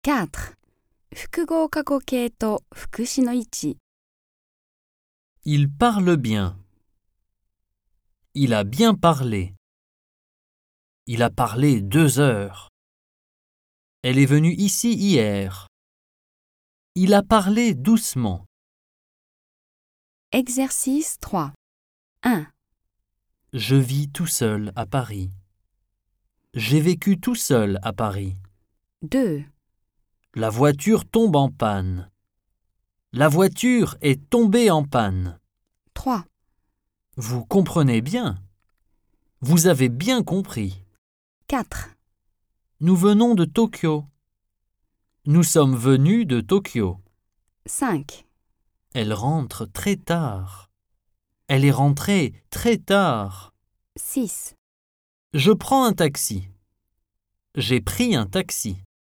4. 複合過去形と副詞の位置。 Il parle bien. Il a bien parlé. Il a parlé 2 heures. Elle est venue ici hier. Il a parlé doucement. Exercice 3. 1. Je vis tout seul à Paris. J'ai vécu tout seul à Paris. 2. La voiture tombe en panne. La voiture est tombée en panne. 3. Vous comprenez bien. Vous avez bien compris. 4. Nous venons de Tokyo. Nous sommes venus de Tokyo. 5. Elle rentre très tard. Elle est rentrée très tard. 6. Je prends un taxi. J'ai pris un taxi.